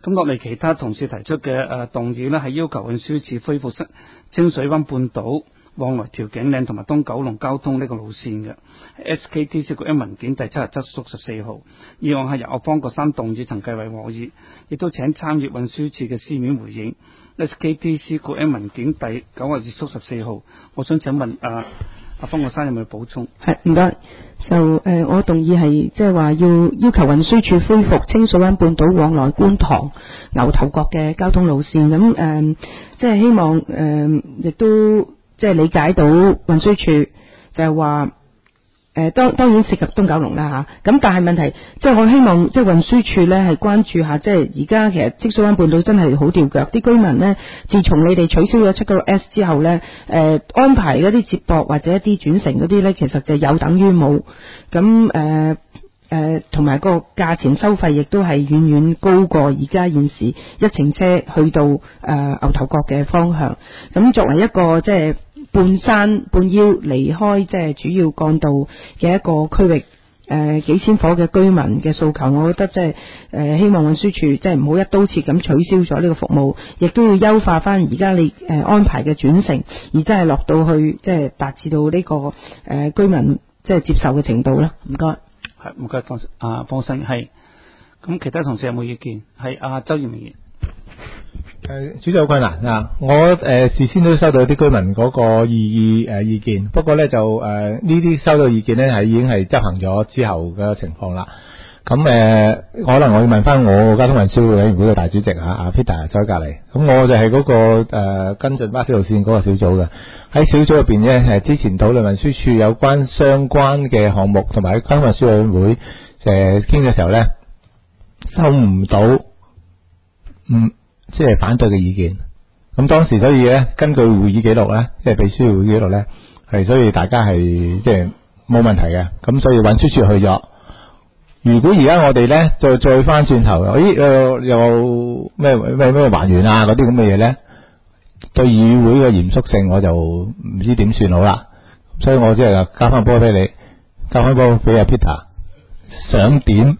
咁落嚟其他同事提出嘅動議呢，係要求運輸署恢復清水灣半島往來調景嶺同埋東九龍交通呢個路線嘅 SKTC 局一文件第77屬14號，議案係由方國珊動議，陳繼偉和議，亦都請參閱運輸署嘅書面回應。SKTC 局一文件第92屬14號，我想請問阿方國珊有冇補充？ 係，唔該。就我動議係即係話要求運輸署恢復清水灣半島往來觀塘牛頭角嘅交通路線。咁即係希望亦都即係理解到運輸署就係話當然涉及東九龍啦吓，咁但係問題即係我希望即係運輸署咧係關注下，即係而家其實清水灣半島真係好吊腳，啲居民咧自從你哋取消咗796S 之後咧，安排嗰啲接駁或者一啲轉乘嗰啲咧，其實就有等於冇，咁同埋個價錢收費亦都係遠遠高過而家現時一程車去到牛頭角嘅方向。咁作為一個即係半山半腰離開即係主要幹道嘅一個區域，幾千伙嘅居民嘅訴求，我覺得即係希望運輸署即係唔好一刀切咁取消咗呢個服務，亦都要優化翻而家你安排嘅轉乘，而真係落到去即係達至到呢個居民即係接受嘅程度啦。唔該。 係，唔該，方生係。咁其他同事有冇意見？係周賢明議員。 主席好困難啊！我事先都收到啲居民嗰個意見，不過咧就呢啲收到意見咧係已經係執行咗之後嘅情況啦。咁可能我要問翻我交通運輸委員會嘅大主席阿 Peter 坐喺隔離，咁我就係嗰個跟進巴士路線嗰個小組嘅。喺小組入邊咧，之前討論運輸署有關相關嘅項目，同埋喺交通運輸委員會傾嘅時候咧，收唔到即係反對嘅意見。咁當時所以咧，根據會議記錄咧，即係秘書會議記錄咧，係所以大家係即係冇問題嘅。咁所以運輸署去咗。如果而家我哋咧再翻轉頭，又咩還原啊嗰啲咁嘅嘢咧，對議會嘅嚴肅性我就唔知點算好啦。所以我即係交翻波俾你，交翻波俾阿 Peter， 想點？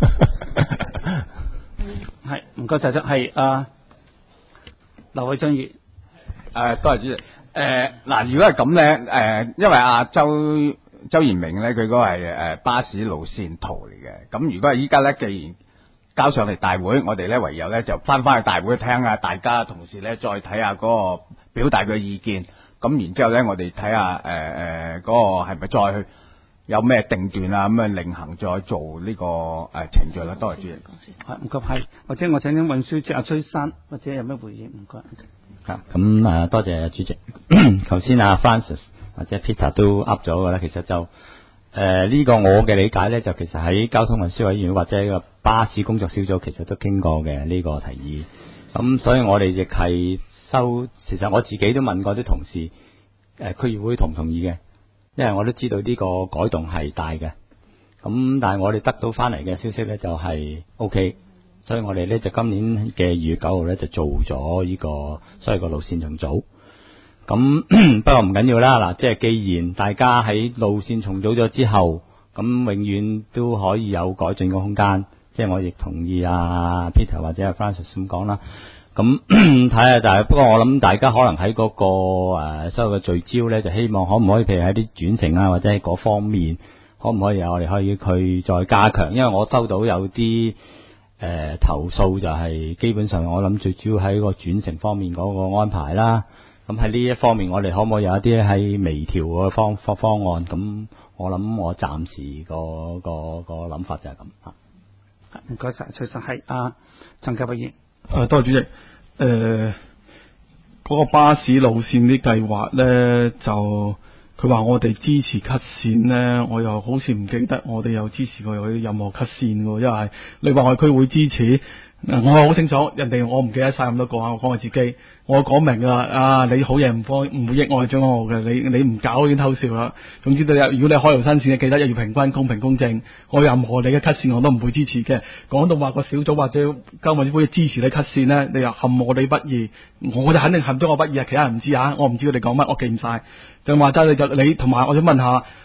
係，唔該晒咗。係劉偉章議員。 多謝主席。嗱，如果係咁咧，因為周賢明咧，佢嗰個係巴士路線圖嚟嘅。咁如果係依家咧，既然交上嚟大會，我哋咧唯有咧就翻去大會聽下大家同事咧再睇下嗰個表達嘅意見。咁然之後咧，我哋睇下嗰個係咪再去有咩定斷啊，咁另行再做呢個程序啦。多謝主席。 係，唔該。係，或者我請運輸署阿崔生或者有咩回應？唔該。 咁多謝主席。頭先Francis 或者 Peter 都噏咗嘅啦，其實就呢個我嘅理解咧，就其實喺交通運輸委員會或者個巴士工作小組其實都傾過嘅呢個提議。咁所以我哋亦係其實我自己都問過啲同事，區議會同唔同意嘅？因為我都知道呢個改動係大嘅。咁但係我哋得到翻嚟嘅消息咧就係 OK。所以我哋咧就今年嘅2月9號咧就做咗呢個所謂個路線重組。咁不過唔緊要啦，嗱，即係既然大家喺路線重組咗之後，咁永遠都可以有改進嘅空間。即係我亦同意Peter 或者Francis 咁講啦。咁睇下就係，不過我諗大家可能喺嗰個所有嘅聚焦咧，就希望可唔可以譬如喺啲轉乘啊，或者喺嗰方面可唔可以我哋可以去再加強？因為我收到有啲投訴就係基本上我諗最主要喺個轉乘方面嗰個安排啦。咁喺呢一方面，我哋可唔可以有一啲喺微調嘅方案？咁我諗我暫時個諗法就係咁嚇。 唔該晒，崔生。係陳繼偉議員。 多謝主席。嗰個巴士路線啲計劃咧，就佢話我哋支持 cut 線咧，我又好似唔記得我哋有支持過有任何 cut 線喎，因為你話我區會支持。我係好清楚，人哋我唔記得晒咁多個，我講我自己，我講明噶，你好嘢唔會益我係將我嘅，你唔搞已經偷笑啦。總之如果你開條新線，你記得要平均、公平、公正。我任何你嘅 cut 線我都唔會支持嘅。講到話個小組或者交運會支持你 cut 線咧，你又陷我哋不義，我就肯定陷咗我不義啊！其他人唔知啊，我唔知佢哋講乜，我記唔晒。就話齋你同埋，我想問下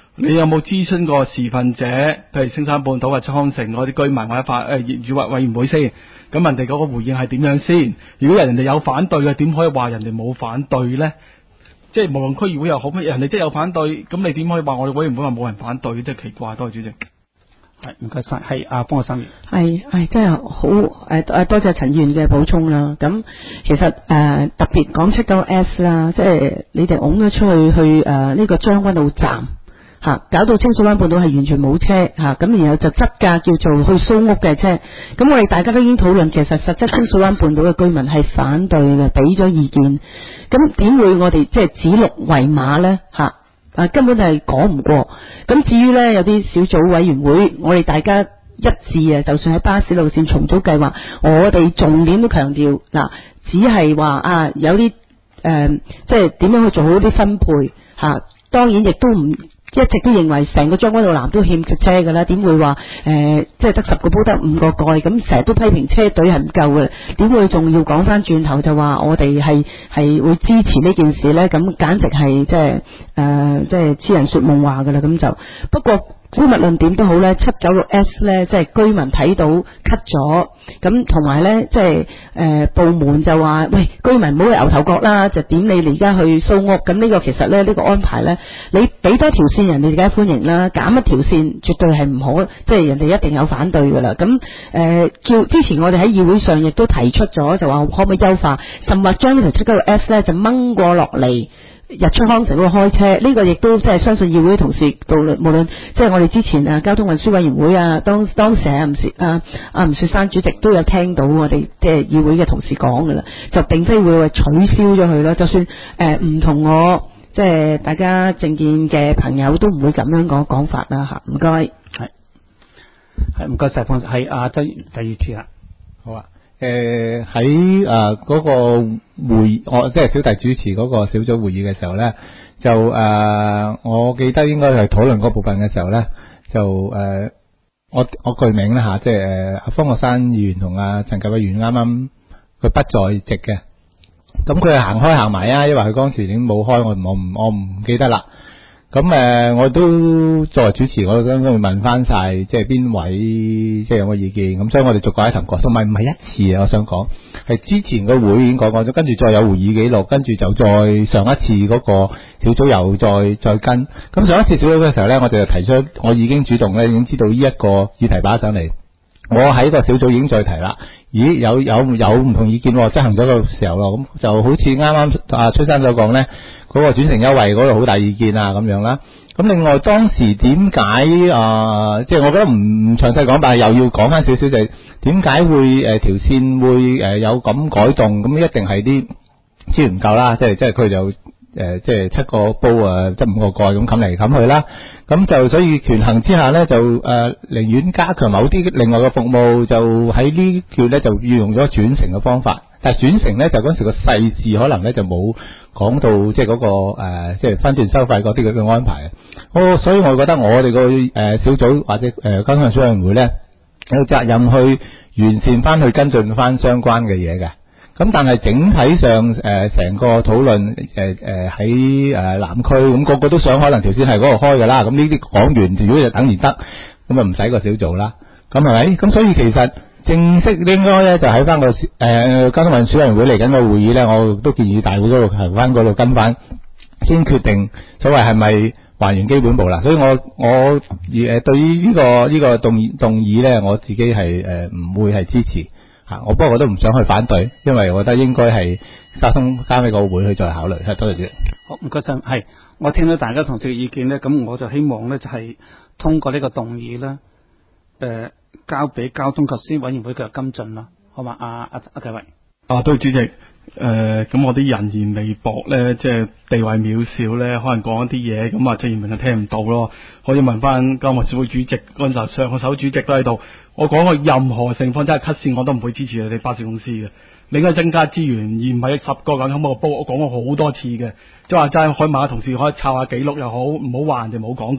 你有冇諮詢過持份者，譬如青山半島或者康城嗰啲居民或者業主委員會先？咁人哋嗰個回應係點樣先？如果人哋有反對嘅，點可以話人哋冇反對呢？即係無論區議會又好，人哋即係有反對，咁你點可以話我哋委員會話冇人反對？即係奇怪。多謝主席。 係唔該晒，係阿方生。 係真係好多謝陳議員嘅補充啦。咁其實特別講79S 啦，即係你哋拱咗出去呢個將軍澳站搞到清水灣半島係完全冇車咁然後就執架叫做去蘇屋嘅車。咁我哋大家都已經討論，其實實質清水灣半島嘅居民係反對嘅，俾咗意見。咁點會我哋即係指鹿為馬呢？根本係講唔過。咁至於呢，有啲小組委員會，我哋大家一致啊，就算喺巴士路線重組計劃，我哋重點都強調只係話有啲即係點樣去做好啲分配當然亦都唔一直都認為成個將軍澳南都欠缺車㗎啦，點會話即係得10個煲得5個蓋，咁成日都批評車隊係唔夠嘅，點會仲要講翻轉頭就話我哋係會支持呢件事呢？咁簡直係即係痴人說夢話㗎啦。咁就不過姑勿論點都好呢，796S 呢，即係居民睇到 cut 咗，咁同埋呢，即係部門就話喂，居民唔好去牛頭角啦，就點你而家去蘇屋。咁呢個其實呢，呢個安排呢，你俾多條線人哋梗係歡迎啦，減一條線絕對係唔可，即係人哋一定有反對㗎啦。咁叫之前我哋喺議會上亦都提出咗，就話可唔可以優化，甚或將呢條796S 呢就掹過落嚟日出康城嗰度開車。呢個亦都即係相信議會同事無論即係我哋之前交通運輸委員會當時吳雪山主席都有聽到我哋即係議會嘅同事講㗎啦，就並非會取消咗佢咯。就算唔同我即係大家政見嘅朋友都唔會咁樣講法啦。唔該。係唔該晒，方係周第二次啦。 好啊。喺嗰個會議，我即係小弟主持嗰個小組會議嘅時候咧，就我記得應該係討論嗰部分嘅時候咧，就我具名啦即係阿方國珊議員同阿陳繼偉議員啱啱佢不在席嘅，咁佢係行開行埋因為佢當時已經冇開，我唔記得啦。咁我都作為主持，我都會問翻晒，即係邊位即係有個意見。咁所以我哋逐個喺談過，同埋唔係一次我想講係之前個會已經講過咗，跟住再有會議記錄，跟住就再上一次嗰個小組又再跟。咁上一次小組嘅時候咧，我就提出我已經主動咧，已經知道呢一個議題擺上嚟，我喺個小組已經再提啦。咦，有唔同意見執行咗個時候咯，咁就好似啱啱崔生所講咧，嗰個轉乘優惠嗰度好大意見咁樣啦。咁另外當時點解即係我覺得唔詳細講，但係又要講翻少少，就係點解會條線會有咁改動？咁一定係啲資源唔夠啦，即係佢就即係7個煲即係5個蓋咁冚嚟冚去啦。咁就所以權衡之下咧，就寧願加強某啲另外嘅服務，就喺呢叫咧就要用咗轉乘嘅方法。但係轉乘咧就嗰時個細緻可能咧就冇講到即係嗰個即係分段收費嗰啲嘅安排。所以我覺得我哋個小組或者交通運輸委員會咧有責任去完善翻去跟進翻相關嘅嘢嘅。咁但係整體上成個討論喺南區咁個個都想可能條線係嗰度開㗎啦。咁呢啲講完，如果就等而得，咁唔使個小組啦。咁係咪？咁所以其實正式應該咧就喺翻個交通運輸委員會嚟緊個會議咧，我都建議大會嗰度係翻嗰度跟翻，先決定所謂係咪還原基本步啦。所以我對於呢個動議咧，我自己係唔會係支持。不過我都唔想去反對，因為我覺得應該係交通交俾個會去再考慮。多謝主席。 好，唔該晒。係我聽到大家同事嘅意見咧，咁我就希望咧就係通過呢個動議咧，交俾交通及司委員會嘅跟進啦，好嘛？阿繼偉。 對主席。咁我啲人言微薄咧，即係地位渺小咧，可能講一啲嘢，咁周賢明就聽唔到咯。可以問翻交通運輸會主席嗰陣時，上個手主席都喺度。我講過任何情況真係 cut 線，我都唔會支持你哋巴士公司嘅。你應該增加資源，而唔係10個咁冚個煲。我講過好多次嘅，即係話齋可以問下同事，可以抄下記錄又好，唔好話人哋冇講過。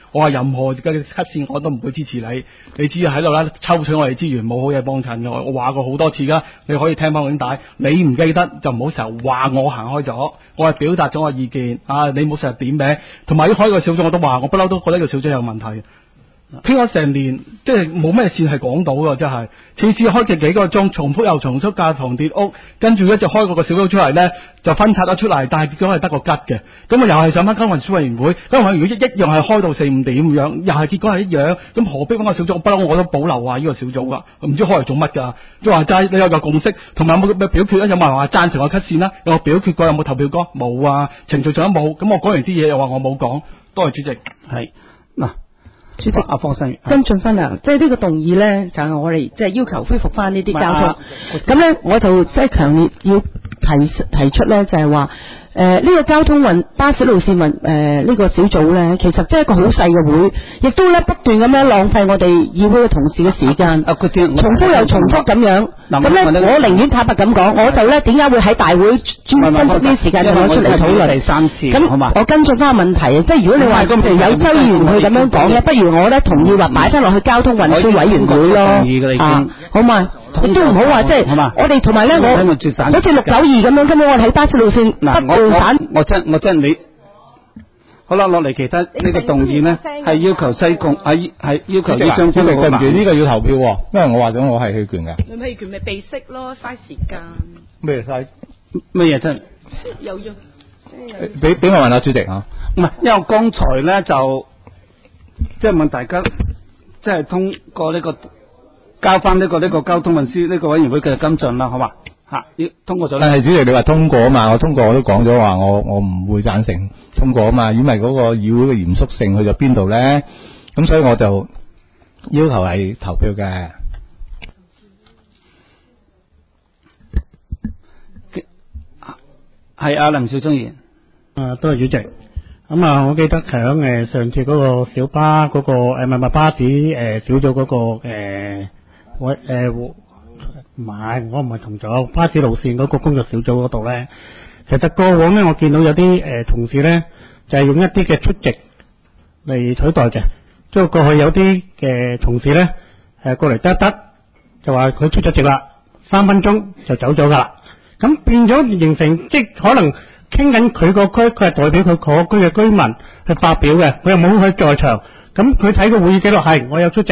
我話任何嘅 cut 線我都唔會支持你，你只要喺度啦抽取我哋資源，冇好嘢幫襯嘅。我話過好多次噶，你可以聽翻影帶，你唔記得就唔好成日話我行開咗，我係表達咗我意見啊！你唔好成日點名，同埋開個小組我都話，我不嬲都覺得個小組有問題。傾咗成年，即係冇咩線係講到㗎，真係次次開幾個鐘，重複又重複架堂跌屋，跟住咧就開個小組出嚟咧，就分拆咗出嚟，但係結果係得個吉嘅。咁啊又係上翻交運輸委員會，交運委員會一樣係開到4-5點咁樣，又係結果係一樣。咁何必揾個小組？不嬲我都保留話呢個小組噶，唔知開嚟做乜㗎？即係話齋，你有個共識，同埋有冇表決咧？有冇人話贊成我 cut 線啦？有冇表決過？有冇投票過？冇啊，程序上都冇。咁我講完啲嘢又話我冇講，多謝主席。 係嗱。 主席， 阿方生跟進翻啦，即係呢個動議咧，就係我哋即係要求恢復翻呢啲交通。咁咧，我就即係強烈要提出咧，就係話呢個交通巴士路線呢個小組咧，其實即係一個好細嘅會，亦都咧不斷咁樣浪費我哋議會嘅同事嘅時間，重複又重複咁樣。咁咧，我寧願坦白咁講，我就咧點解會喺大會專登呢啲時間就攞出嚟討論第三次， 咁我跟進翻個問題啊，即係如果你話譬如有周議員去咁樣講咧，不如我咧同意話擺翻落去交通運輸委員會咯，好嘛？亦都唔好話即係我哋同埋咧，我好似692咁樣，根本我喺巴士路線不斷反。 我真你好啦，落嚟其他呢個動議呢，係要求西貢係要求呢張對唔住，呢個要投票，因為我話咗我係棄權嘅。 你棄權咪避息咯，嘥時間。 咩嘥？ 咩嘢真？ 有用。 俾我問下主席啊。 唔係，因為剛才咧就即係問大家，即係通過呢個交翻呢個交通運輸呢個委員會嘅跟進啦，好嘛？要通過咗。 但係主席你話通過啊嘛，我通過我都講咗話我唔會贊成通過啊嘛，因為嗰個議會嘅嚴肅性去咗邊度咧？咁所以我就要求係投票嘅。 係阿林少忠議員。 多謝主席。咁啊，我記得響上次嗰個小巴嗰個唔係巴士小組嗰個唔係，我唔係同咗巴士路線嗰個工作小組嗰度咧。其實過往咧，我見到有啲同事咧，就係用一啲嘅出席嚟取代嘅。即係過去有啲嘅同事咧，過嚟得就話佢出咗席啦，3分鐘就走咗噶啦。咁變咗形成即可能傾緊佢個區，佢係代表佢嗰區嘅居民去發表嘅，佢又冇去在場。咁佢睇個會議記錄係我有出席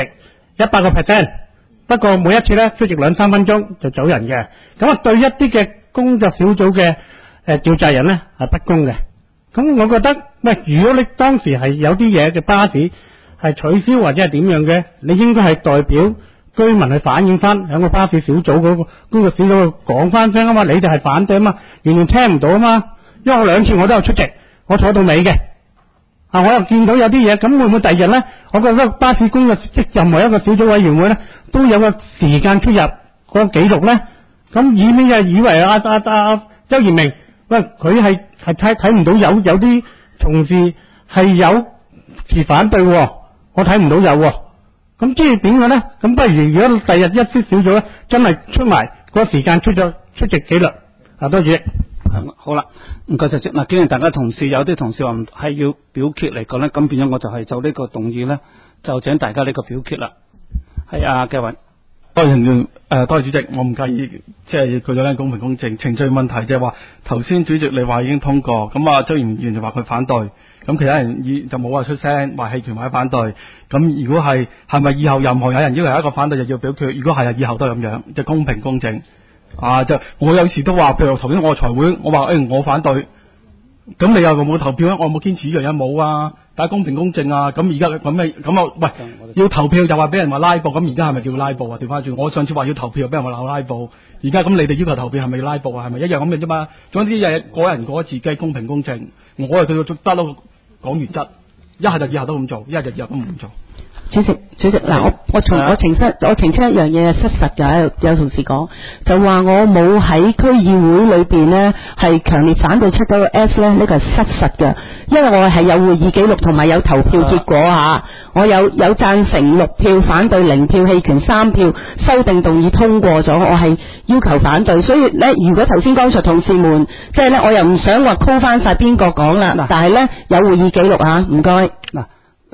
100%。不過每一次咧出席2-3分鐘就走人嘅，咁啊對一啲嘅工作小組嘅召集人咧係不公嘅。咁我覺得喂，如果你當時係有啲嘢嘅巴士係取消或者係點樣嘅，你應該係代表居民去反映翻喺個巴士小組嗰個工作小組講翻聲啊嘛，你哋係反對啊嘛，完全聽唔到啊嘛，因為我2次我都有出席，我坐到尾嘅。我又見到有啲嘢，咁會唔會第二日咧？我覺得巴士工作即任何一個小組委員會咧，都有個時間出入個記錄咧。咁以咩就以為周賢明，喂佢係睇唔到有啲同事係有持反對，我睇唔到有。咁即係點嘅咧？咁不如如果第日一啲小組咧，真係出埋個時間出席記錄。多謝。 好啦，唔該晒嗱，既然大家同事有啲同事話係要表決嚟講咧，咁變咗我就係就呢個動議咧，就請大家呢個表決啦。係阿繼雲， 多謝主席，我唔介意，即係佢咗咧公平公正程序問題，即係話頭先主席你話已經通過，咁啊周議員就話佢反對，咁其他人就冇話出聲話棄權或者反對，咁如果係咪以後任何有人要求一個反對就要表決？如果係以後都係咁樣，就公平公正。就我有時都話，譬如頭先我財會，我話我反對，咁你又冇投票咧？我有冇堅持呢樣嘢？冇啊，但係公平公正啊！咁而家咁喂，要投票就話俾人話拉布，咁而家係咪叫拉布啊？調翻轉，我上次話要投票，俾人話鬧拉布，而家咁你哋要求投票係咪要拉布啊？係咪一樣咁嘅啫嘛？總之啲嘢個人過自己公平公正，我係對佢得咯，講原則，一係就以後都咁做，一係就以後都唔做。 主席嗱，我澄清一樣嘢失實㗎，有同事講就話我冇喺區議會裏邊呢係強烈反對出嗰個 S 呢，呢個係失實㗎，因為我係有會議記錄同埋有投票結果嚇，我有贊成6票，反對0票，棄權3票，修訂動議通過咗，我係要求反對，所以呢，如果頭先剛才同事們即係呢，我又唔想話 call 翻晒邊個講啦，但係呢，有會議記錄嚇，唔該。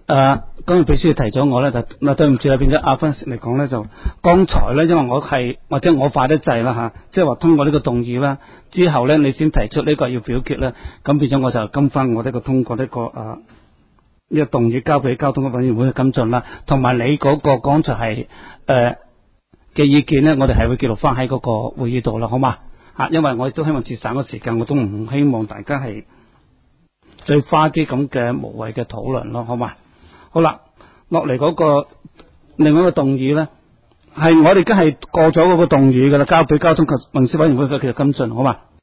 咁秘書提咗我咧，就對唔住啦，變咗阿芬嚟講咧，就剛才咧，因為我係或者我快得滯啦吓，即係話通過呢個動議啦，之後咧你先提出呢個要表決咧，咁變咗我就跟翻我呢個通過呢個呢個動議交俾交通委員會去跟進啦，同埋你嗰個剛才係嘅意見咧，我哋係會記錄翻喺嗰個會議度啦，好嘛？因為我亦都希望節省個時間，我都唔希望大家係再花啲咁嘅無謂嘅討論咯，好嘛？好啦，落嚟嗰個另外一個動議咧，係我哋而家係過咗嗰個動議噶啦，交俾交通及運輸委員會嘅繼續跟進，好嘛？